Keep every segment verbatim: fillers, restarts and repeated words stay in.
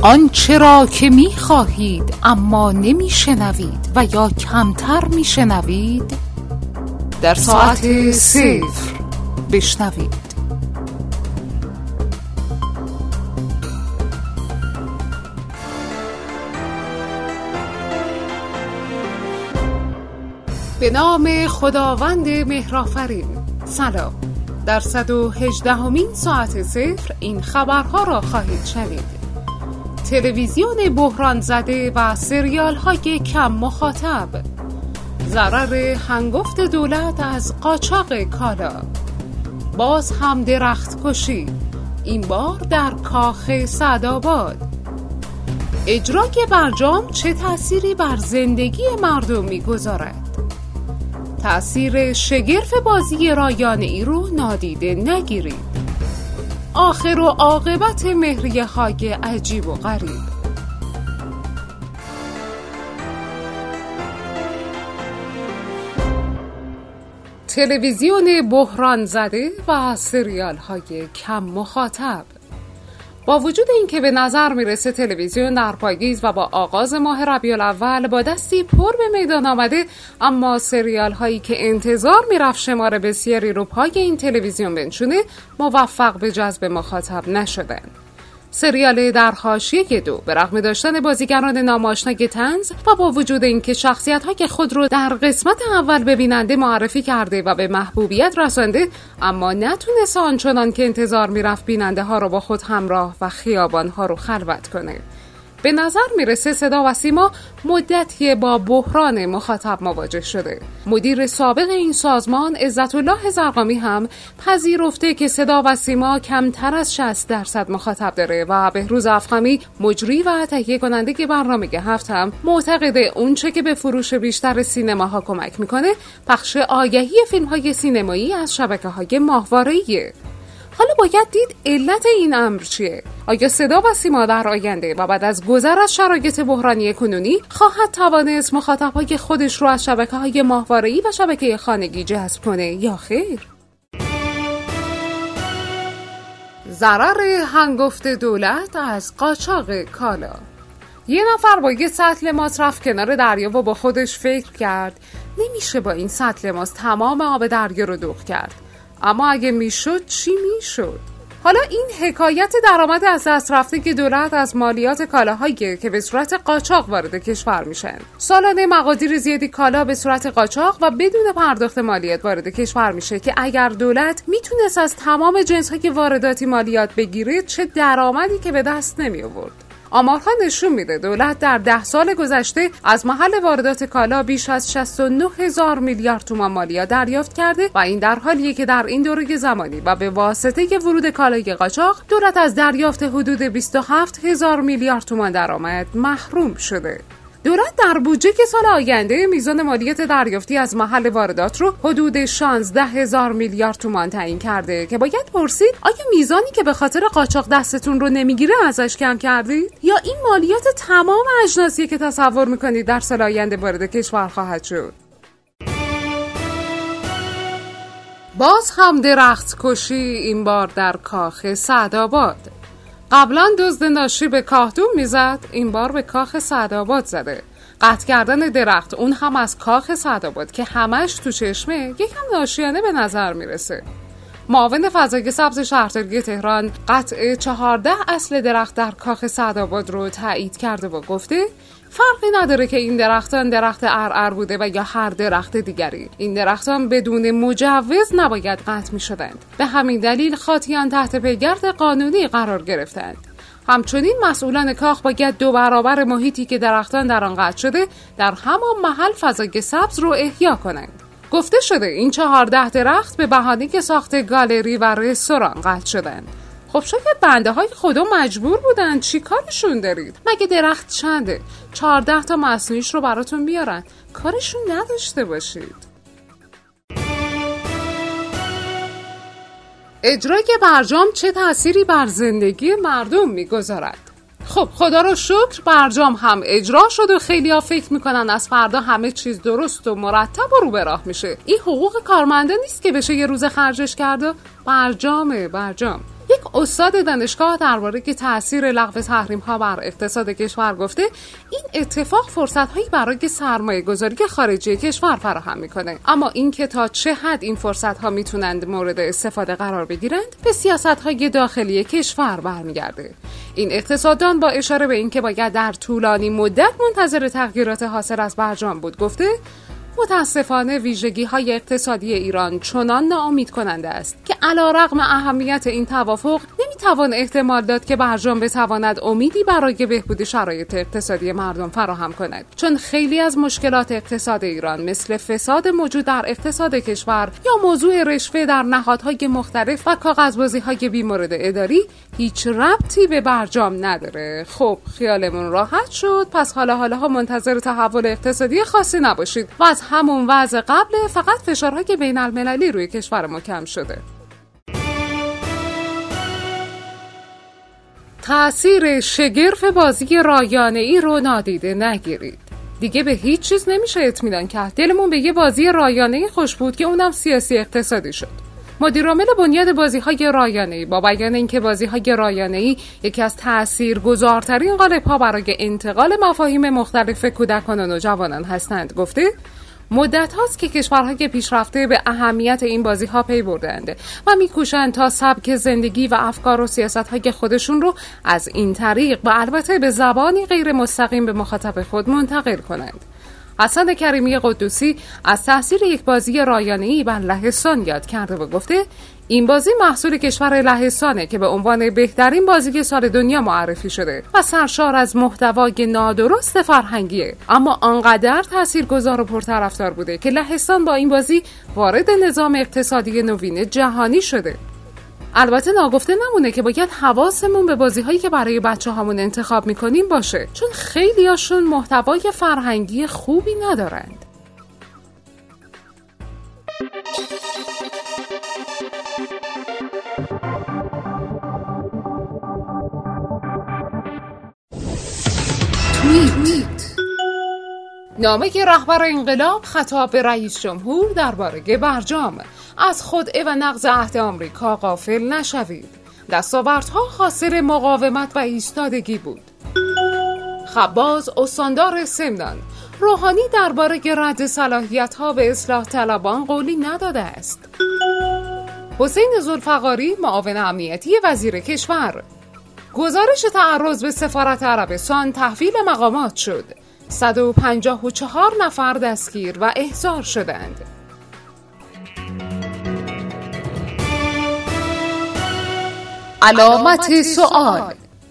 آنچه را که می خواهید اما نمی شنوید و یا کمتر می شنوید در ساعت صفر بشنوید. به نام خداوند مهرآفرین. سلام. در صد و هجدهمین ساعت صفر این خبرها را خواهید شنید. تلویزیون بحران زده و سریال های کم مخاطب، ضرر هنگفت دولت از قاچاق کالا، باز هم درخت کشی، این بار در کاخ سعدآباد. اجرای برجام چه تأثیری بر زندگی مردم می‌گذارد؟ تأثیر شگرف بازی رایانه‌ای رو نادیده نگیرید. آخر و عاقبت مهریه های عجیب و غریب. تلویزیون بحران زده و سریال های کم مخاطب. با وجود اینکه به نظر میرسه تلویزیون در پاییز و با آغاز ماه ربیع الاول با دستی پر به میدان آمده، اما سریال هایی که انتظار میرفت شمار بسیاری رو پای این تلویزیون بنشونه موفق به جذب مخاطب نشدن. سریال در حاشیه دو به رغم داشتن بازیگران ناماشنای طنز و با وجود اینکه شخصیت‌های خود رو در قسمت اول به بیننده معرفی کرده و به محبوبیت رسانده، اما نتونست آنچنان که انتظار میرفت بیننده ها رو با خود همراه و خیابان ها رو خلوت کنه. به نظر میرسه صدا و سیما مدتی با بحران مخاطب مواجه شده. مدیر سابق این سازمان عزت‌الله زرقامی هم پذیرفته که صدا و سیما کمتر از شصت درصد مخاطب داره و بهروز افخمی مجری و تهیه کننده برنامه هفت هم معتقده اونچه که به فروش بیشتر سینماها کمک میکنه پخش آگهی فیلم‌های سینمایی از شبکه‌های ماهواره‌ایه. حالا باید دید علت این امر چیه؟ آیا صدا و سیما در آینده و بعد از گذر از شرایط بحرانی کنونی خواهد توانست مخاطبهای خودش رو از شبکه‌های ماهواره‌ای و شبکه خانگی جذب کنه یا خیر؟ ضرر هنگفت دولت از قاچاق کالا. یه نفر با یه سطل ماست رفت کنار دریا و با خودش فکر کرد نمیشه با این سطل ماست تمام آب دریا رو دوغ کرد. اما اگه میشد چی میشد؟ حالا این حکایت درآمد از دست رفته که دولت از مالیات کالاهایی که به صورت قاچاق وارد کشور میشن. سالانه مقادیر زیادی کالا به صورت قاچاق و بدون پرداخت مالیات وارد کشور میشه که اگر دولت میتونست از تمام جنس‌های وارداتی مالیات بگیره چه درآمدی که به دست نمی آورد. آمارها نشون میده دولت در ده سال گذشته از محل واردات کالا بیش از شصت و نه هزار میلیارد تومان مالیات دریافت کرده و این در حالیه که در این دوره زمانی و به واسطه ورود کالای قاچاق دولت از دریافت حدود بیست و هفت هزار میلیارد تومان درآمد محروم شده. دولت در بودجه که سال آینده میزان مالیات دریافتی از محل واردات رو حدود شانزده هزار میلیارد تومان تعیین کرده که باید پرسید آیا میزانی که به خاطر قاچاق دستتون رو نمیگیره ازش کم کردید یا این مالیات تمام اجناسی که تصور میکنید در سال آینده وارد کشور خواهد شد؟ باز هم درخت کشی، این بار در کاخ سعدآباد. قبلا دزد ناشی به کاهدون میزد، این بار به کاخ سعدآباد زده. قطع کردن درخت، اون هم از کاخ سعدآباد که همش تو چشمه، یکم ناشیانه به نظر میرسه. معاون فضای سبز شهرداری تهران قطع چهارده اصل درخت در کاخ سعدآباد رو تایید کرده و گفته فرقی نداره که این درختان درخت عرعر بوده و یا هر درخت دیگری. این درختان بدون مجوز نباید قطع می شدند. به همین دلیل خاطیان تحت پیگرد قانونی قرار گرفتند. همچنین مسئولان کاخ باید دو برابر محیطی که درختان در آن قطع شده در همان محل فضای سبز رو احیا کنند. گفته شده این چهارده درخت به بهانه که ساخت گالری و رستوران قطع شدند. خب شاید بنده های خدا مجبور بودن، چی کارشون دارید؟ مگه درخت چنده؟ چهارده تا مصنوعیش رو براتون بیارن، کارشون نداشته باشید. اجرای برجام چه تأثیری بر زندگی مردم میگذارد؟ خب خدا رو شکر برجام هم اجرا شد و خیلی ها فکر میکنن از فردا همه چیز درست و مرتب و رو به راه میشه. این حقوق کارمنده نیست که بشه یه روز خرجش کرده. برجامه برجام. یک استاد دانشگاه درباره تأثیر لغو تحریم‌ها بر اقتصاد کشور گفته این اتفاق فرصت‌هایی برای سرمایه‌گذاری خارجی کشور فراهم می‌کنه، اما اینکه تا چه حد این فرصت‌ها میتونند مورد استفاده قرار بگیرند به سیاست‌های داخلی کشور برمیگرده. این اقتصاددان با اشاره به اینکه باید در طولانی مدت منتظر تغییرات حاصل از برجام بود گفته متاسفانه ویژگی‌های اقتصادی ایران چنان ناامید کننده است که علیرغم اهمیت این توافق نمی‌توان احتمال داد که برجام بتواند امیدی برای بهبود شرایط اقتصادی مردم فراهم کند، چون خیلی از مشکلات اقتصاد ایران مثل فساد موجود در اقتصاد کشور یا موضوع رشوه در نهادهای مختلف و کاغذبازی‌های بیمورد اداری هیچ ربطی به برجام نداره. خب خیالمون راحت شد، پس حالا حالا منتظر تحول اقتصادی خاصی نباشید و از همون وضع قبل فقط فشارهای بین المللی روی کشور ما کم شده. تأثیر شگرف بازی رایانه‌ای رو نادیده نگیرید. دیگه به هیچ چیز نمیشه اطمینان کرد. دلمون به یه بازی رایانه‌ای خوش بود که اونم سیاسی اقتصادی شد. مدیرعامل بنیاد بازی‌های رایانه‌ای با بیان اینکه بازی‌های رایانه‌ای یکی از تأثیرگذارترین قالب‌ها برای انتقال مفاهیم مختلف کودکان و نوجوانان هستند گفته مدت هاست که کشورهای پیشرفته به اهمیت این بازی ها پی بردند و میکوشند تا سبک زندگی و افکار و سیاست های خودشون رو از این طریق و البته به زبانی غیر مستقیم به مخاطب خود منتقل کنند. حسن کریمی قدوسی از تاثیر یک بازی رایانه‌ای بر لهستان یاد کرده و گفته این بازی محصول کشور لهستانه که به عنوان بهترین بازی سال دنیا معرفی شده و سرشار از محتوای نادرست فرهنگیه، اما آنقدر تاثیرگذار و پرطرفدار بوده که لهستان با این بازی وارد نظام اقتصادی نوین جهانی شده. البته ناگفته نمونه که باید حواسمون به بازی‌هایی که برای بچه‌هامون انتخاب می‌کنیم باشه، چون خیلی‌هاشون محتوای فرهنگی خوبی ندارند. توییت: نامه رهبر انقلاب خطاب به رئیس جمهور درباره برجام: از خدعه و نقض عهد آمریکا غافل نشوید. دستاوردها حاصل مقاومت و ایستادگی بود. خباز استاندار سمنان: روحانی درباره رد صلاحیت‌ها به اصلاح طلبان قولی نداده است. حسین ذوالفقاری معاون امنیتی وزیر کشور: گزارش تعرض به سفارت عربستان تحویل مقامات شد. صد و پنجاه و چهار نفر دستگیر و احضار شدند. علامت سوال: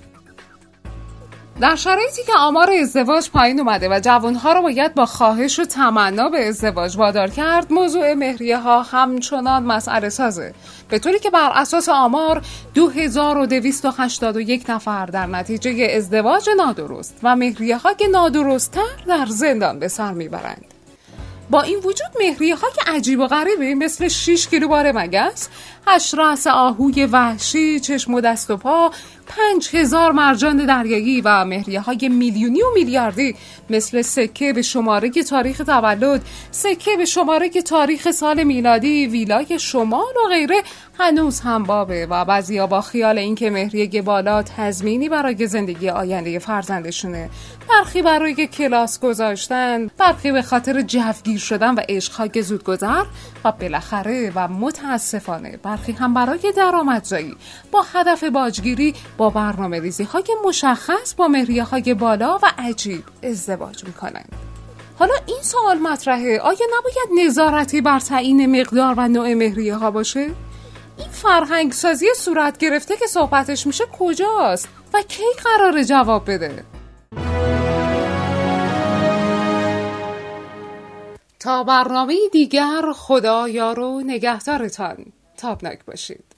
در شرایطی که آمار ازدواج پایین اومده و جوانها رو باید با خواهش و تمنا به ازدواج وادار کرد، موضوع مهریه ها همچنان مسئله سازه، به طوری که بر اساس آمار دو هزار و دویست و هشتاد و یک نفر در نتیجه ازدواج نادرست و مهریه های نادرست‌تر در زندان به سر میبرند. با این وجود مهریه ها که عجیب و غریبه مثل شش کیلو بار مگس، هشت رأس آهوی وحشی، چشم و دست و پا، پنج هزار مرجان دریایی و مهریه های میلیونی و میلیاردی مثل سکه به شماره تاریخ تولد، سکه به شماره تاریخ سال میلادی، ویلای شمال و غیره هنوز هم بابه و بعضیا با خیال اینکه مهریه بالا تضمینی برای زندگی آینده فرزندشونه، برخی برای کلاس گذاشتن، برخی به خاطر جوگیر شدن و عشق‌های زودگذر و بالاخره و متاسفانه برخی هم برای درآمدزایی با هدف باجگیری با برنامه ریزی های مشخص با مهریه های بالا و عجیب ازدواج میکنند. حالا این سوال مطرحه: آیا نباید نظارتی بر تعیین مقدار و نوع مهریه ها باشه؟ این فرهنگ سازی صورت گرفته که صحبتش میشه کجاست و کی قراره جواب بده؟ تا برنامه دیگر، خدا یار و نگهدارتان. تابناک باشید.